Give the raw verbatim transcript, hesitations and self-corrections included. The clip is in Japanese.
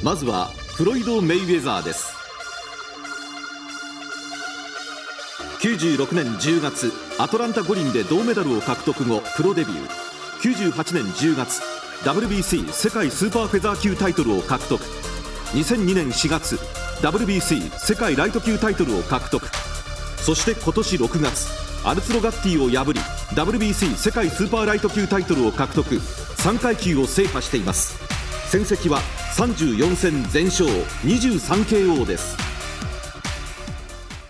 まずはフロイド・メイウェザーです。きゅうじゅうろくねんじゅうがつ、アトランタ五輪で銅メダルを獲得後プロデビュー。きゅうじゅうはちねんじゅうがつ、 ダブリュービーシー 世界スーパーフェザー級タイトルを獲得。にせんにねんしがつ、 ダブリュービーシー 世界ライト級タイトルを獲得。そして今年ろくがつ、アルツロガッティを破り ダブリュービーシー 世界スーパーライト級タイトルを獲得。さんかいきゅうを制覇しています。戦績はさんじゅうよんせん全勝 にじゅうさんケーオー です。